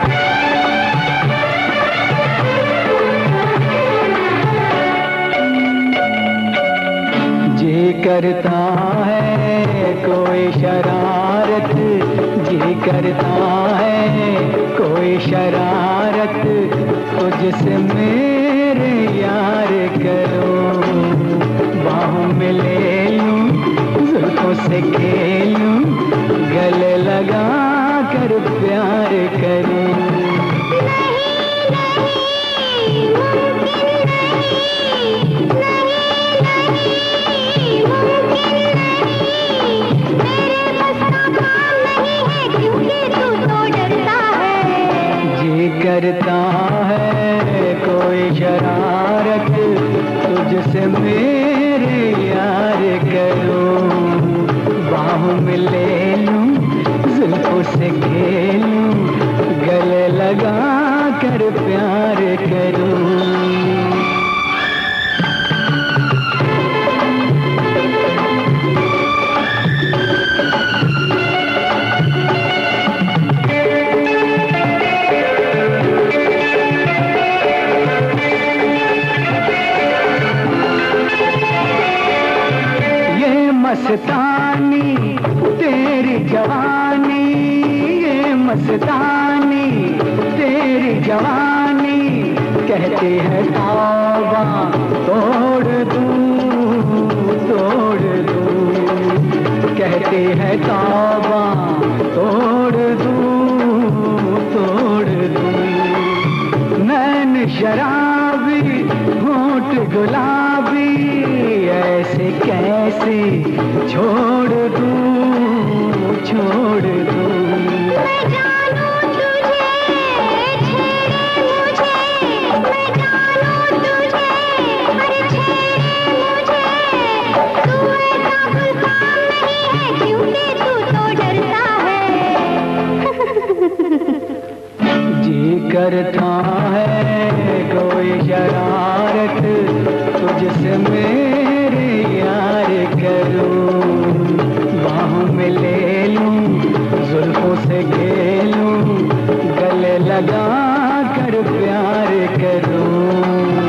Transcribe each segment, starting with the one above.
करता है कोई शरारत, जी करता है कोई शरारत, तुझसे मेरे यार करो, बाहों में ले लूं, जुल्फों से खेलूं, गले लगा कर प्यार करूं। करता है कोई शरारत, तुझसे मेरे यार करूं, बाहों में ले लूं, जुल्फों से खेलूं, गले लगा कर प्यार करूं। मस्तानी तेरी जवानी, ये मस्तानी तेरी जवानी, कहती है तौबा तोड़ दूं, तोड़ दूं, कहती है तौबा तोड़ दूं, तोड़ दूं। नैन शराबी होंठ गुलाबी, ऐसे कैसे छोड़ दूं, छोड़ दूं। मैं जानूं तुझे, छेड़े मुझे, मैं जानूं तुझे, अरे छेड़े मुझे, तू ऐसा गुलफाम नहीं है, क्योंकि तू तो डरता है। जी करता है कोई शरारत, तुझसे मेरे यार करूं, बाहों में ले लूं, जुल्फों से खेलूं, गले लगा कर प्यार करूं।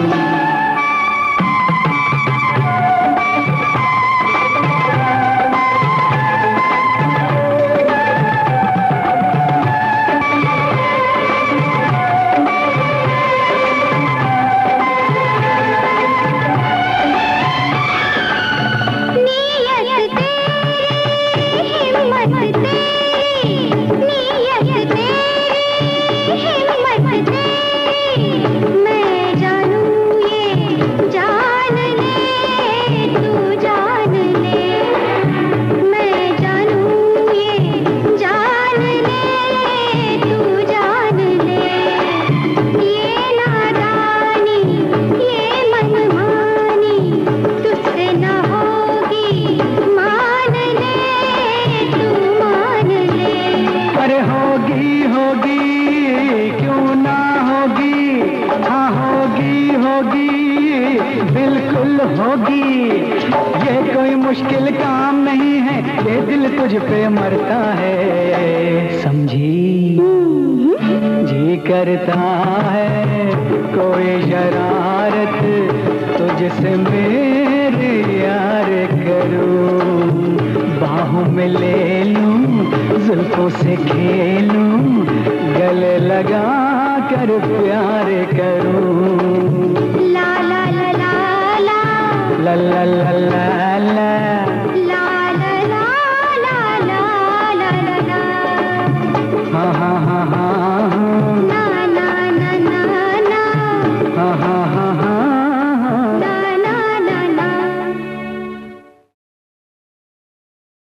बिल्कुल होगी, ये कोई मुश्किल काम नहीं है, ये दिल तुझ पे मरता है, समझी। जी करता है कोई शरारत, तुझसे मेरे यार करूं, बाहों में ले लूं, जुल्फों से खेलूं, गले लगा कर प्यार करूं। ला ला ला ला ला ला ला ला ला।